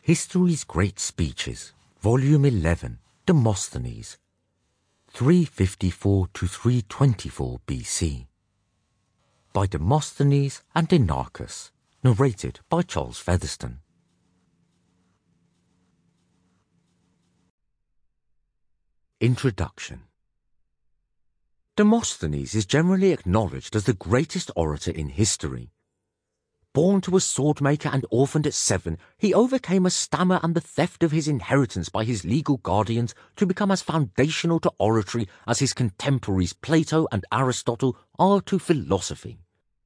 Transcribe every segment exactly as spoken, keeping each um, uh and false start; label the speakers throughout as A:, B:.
A: History's Great Speeches, Volume eleven, Demosthenes, three fifty-four to three twenty-four B C. By Demosthenes and Inachus, narrated by Charles Featherstone. Introduction. Demosthenes is generally acknowledged as the greatest orator in history. Born to a swordmaker and orphaned at seven, he overcame a stammer and the theft of his inheritance by his legal guardians to become as foundational to oratory as his contemporaries Plato and Aristotle are to philosophy.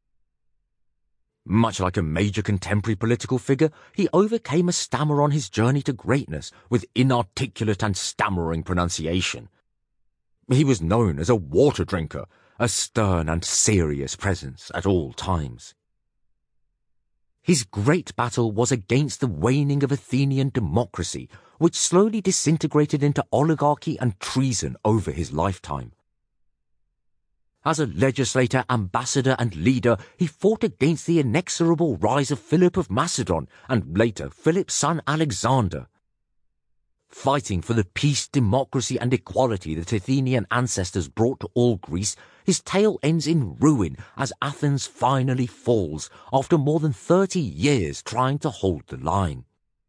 A: Much like a major contemporary political figure, he overcame a stammer on his journey to greatness with inarticulate and stammering pronunciation. He was known as a water drinker, a stern and serious presence at all times. His great battle was against the waning of Athenian democracy, which slowly disintegrated into oligarchy and treason over his lifetime. As a legislator, ambassador, and leader, he fought against the inexorable rise of Philip of Macedon and later Philip's son Alexander. Fighting for the peace, democracy, and equality that Athenian ancestors brought to all Greece, his tale ends in ruin as Athens finally falls after more than thirty years trying to hold the line.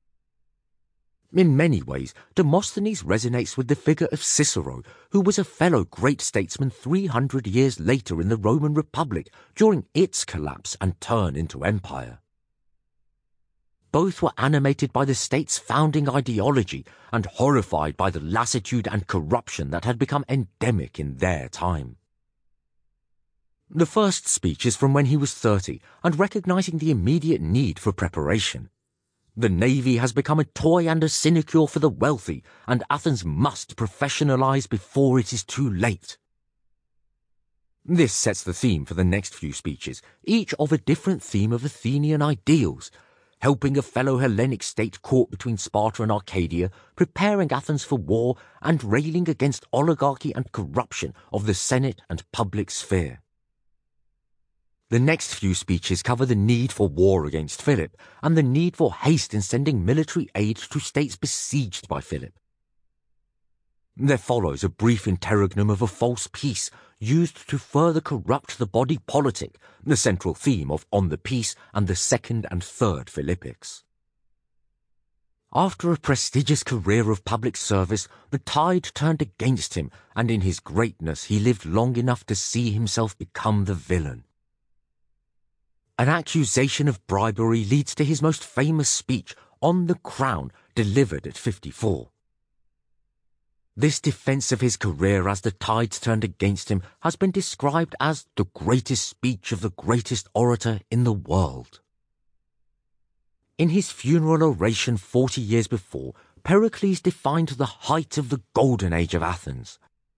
A: In many ways, Demosthenes resonates with the figure of Cicero, who was a fellow great statesman three hundred years later in the Roman Republic during its collapse and turn into empire. Both were animated by the state's founding ideology and horrified by the lassitude and corruption that had become endemic in their time. The first speech is from when he was thirty and recognizing the immediate need for preparation. The navy has become a toy and a sinecure for the wealthy, and Athens must professionalize before it is too late. This sets the theme for the next few speeches, each of a different theme of Athenian ideals, helping a fellow Hellenic state caught between Sparta and Arcadia, preparing Athens for war, and railing against oligarchy and corruption of the Senate and public sphere. The next few speeches cover the need for war against Philip and the need for haste in sending military aid to states besieged by Philip. There follows a brief interregnum of a false peace used to further corrupt the body politic, the central theme of On the Peace and the second and third Philippics. After a prestigious career of public service, the tide turned against him, and in his greatness he lived long enough to see himself become the villain. An accusation of bribery leads to his most famous speech, On the Crown, delivered at fifty-four. This defense of his career as the tides turned against him has been described as the greatest speech of the greatest orator in the world. In his funeral oration forty years before, Pericles defined the height of the golden age of Athens.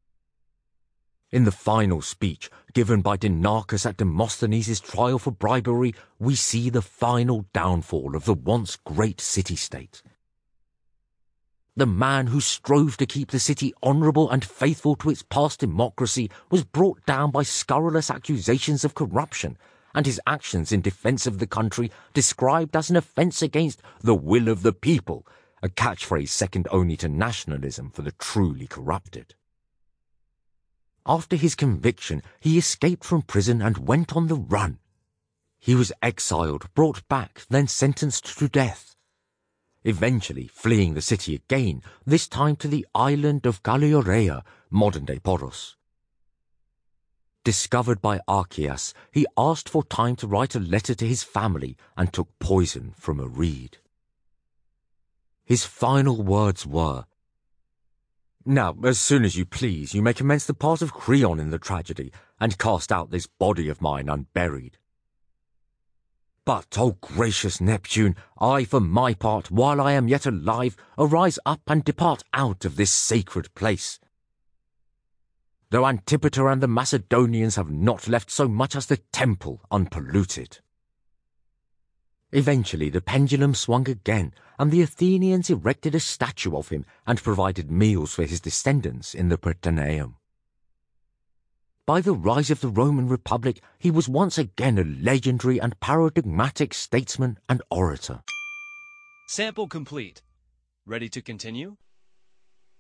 A: In the final speech, given by Inachus at Demosthenes' trial for bribery, we see the final downfall of the once great city-state. The man who strove to keep the city honourable and faithful to its past democracy was brought down by scurrilous accusations of corruption, and his actions in defence of the country described as an offence against the will of the people, a catchphrase second only to nationalism for the truly corrupted. After his conviction, he escaped from prison and went on the run. He was exiled, brought back, then sentenced to death. Eventually fleeing the city again, this time to the island of Galliorea, modern-day Poros. Discovered by Archias, he asked for time to write a letter to his family and took poison from a reed. His final words were, "Now, as soon as you please, you may commence the part of Creon in the tragedy, and cast out this body of mine unburied. But, O gracious Neptune, I, for my part, while I am yet alive, arise up and depart out of this sacred place. Though Antipater and the Macedonians have not left so much as the temple unpolluted." Eventually the pendulum swung again, and the Athenians erected a statue of him and provided meals for his descendants in the Prytaneum. By the rise of the Roman Republic, he was once again a legendary and paradigmatic statesman and orator.
B: Sample complete. Ready to continue?